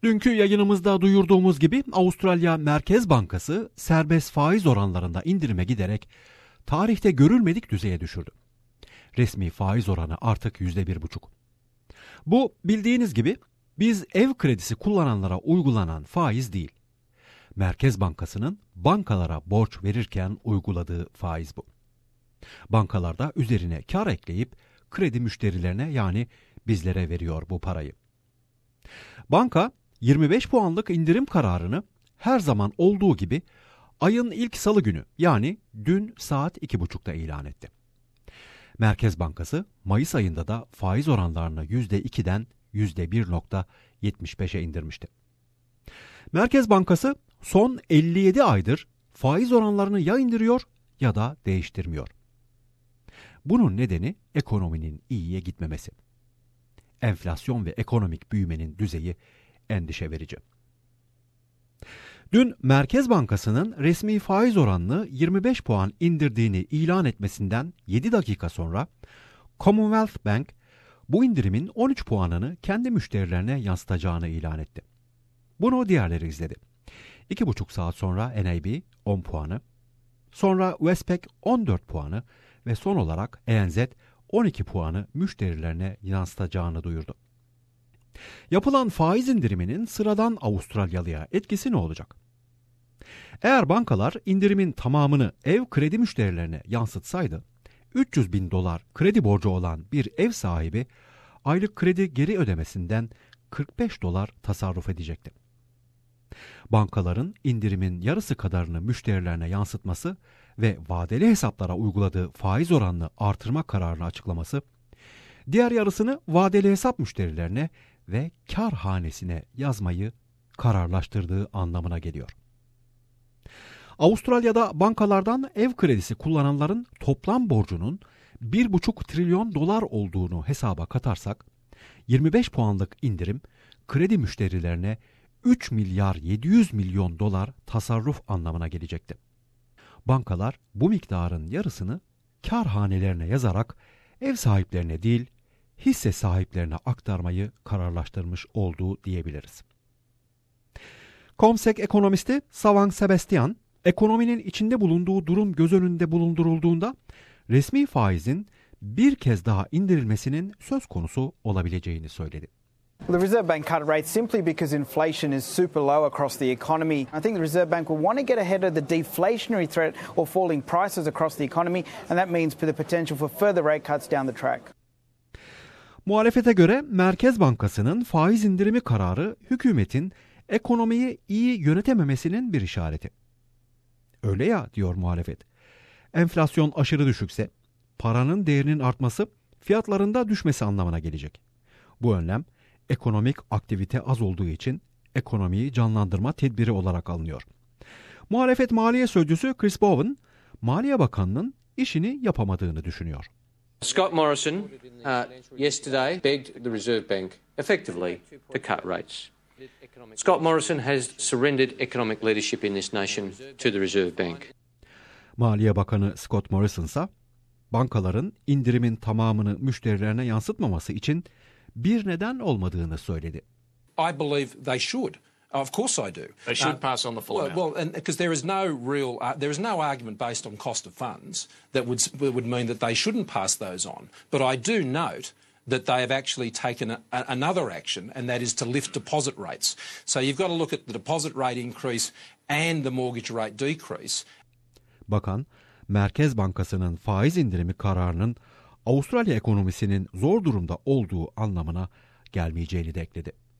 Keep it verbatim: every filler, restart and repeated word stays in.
Dünkü yayınımızda duyurduğumuz gibi Avustralya Merkez Bankası serbest faiz oranlarında indirime giderek tarihte görülmedik düzeye düşürdü. Resmi faiz oranı artık yüzde bir buçuk. Bu bildiğiniz gibi biz ev kredisi kullananlara uygulanan faiz değil. Merkez Bankası'nın bankalara borç verirken uyguladığı faiz bu. Bankalar da üzerine kar ekleyip kredi müşterilerine yani bizlere veriyor bu parayı. Banka yirmi beş puanlık indirim kararını her zaman olduğu gibi ayın ilk salı günü yani dün saat iki buçukta ilan etti. Merkez Bankası Mayıs ayında da faiz oranlarını yüzde ikiden yüzde bir virgül yetmiş beşe indirmişti. Merkez Bankası son elli yedi aydır faiz oranlarını ya indiriyor ya da değiştirmiyor. Bunun nedeni ekonominin iyiye gitmemesi. Enflasyon ve ekonomik büyümenin düzeyi endişe verici. Dün Merkez Bankası'nın resmi faiz oranını yirmi beş puan indirdiğini ilan etmesinden yedi dakika sonra Commonwealth Bank bu indirimin on üç puanını kendi müşterilerine yansıtacağını ilan etti. Bunu diğerleri izledi. iki buçuk saat sonra N A B on puanı, sonra Westpac on dört puanı ve son olarak A N Z on iki puanı müşterilerine yansıtacağını duyurdu. Yapılan faiz indiriminin sıradan Avustralyalıya etkisi ne olacak? Eğer bankalar indirimin tamamını ev kredi müşterilerine yansıtsaydı, üç yüz bin dolar kredi borcu olan bir ev sahibi aylık kredi geri ödemesinden kırk beş dolar tasarruf edecekti. Bankaların indirimin yarısı kadarını müşterilerine yansıtması ve vadeli hesaplara uyguladığı faiz oranını artırma kararını açıklaması, diğer yarısını vadeli hesap müşterilerine ve kar hanesine yazmayı kararlaştırdığı anlamına geliyor. Avustralya'da bankalardan ev kredisi kullananların toplam borcunun bir buçuk trilyon dolar olduğunu hesaba katarsak, yirmi beş puanlık indirim kredi müşterilerine üç milyar yedi yüz milyon dolar tasarruf anlamına gelecekti. Bankalar bu miktarın yarısını kar hanelerine yazarak ev sahiplerine değil, hisse sahiplerine aktarmayı kararlaştırmış olduğu diyebiliriz. Comsec ekonomisti Savang Sebastian, ekonominin içinde bulunduğu durum göz önünde bulundurulduğunda resmi faizin bir kez daha indirilmesinin söz konusu olabileceğini söyledi. The Reserve Bank cut rates simply because inflation is super low across the economy. I think the Reserve Bank will want to get ahead of the deflationary threat or falling prices across the economy, and that means for the potential for further rate cuts down the track. Muhalefete göre Merkez Bankası'nın faiz indirimi kararı hükümetin ekonomiyi iyi yönetememesinin bir işareti. Öyle ya diyor muhalefet. Enflasyon aşırı düşükse paranın değerinin artması fiyatlarında düşmesi anlamına gelecek. Bu önlem ekonomik aktivite az olduğu için ekonomiyi canlandırma tedbiri olarak alınıyor. Muhalefet Maliye Sözcüsü Chris Bowen, Maliye Bakanı'nın işini yapamadığını düşünüyor. Scott Morrison uh, yesterday begged the Reserve Bank effectively to cut rates. Scott Morrison has surrendered economic leadership in this nation to the Reserve Bank. Maliye Bakanı Scott Morrison ise bankaların indirimin tamamını müşterilerine yansıtmaması için bir neden olmadığını söyledi. I believe they should. Of course I do. They should uh, pass on the full well, amount. Well, because there is no real, uh, there is no argument based on cost of funds that would would mean that they shouldn't pass those on. But I do note that they have actually taken a, a, another action, and that is to lift deposit rates. So you've got to look at the deposit rate increase and the mortgage rate decrease. Bakan, Merkez Bankası'nın faiz indirimi kararının Avustralya ekonomisinin zor durumda olduğu anlamına gelmeyeceğini de ekledi.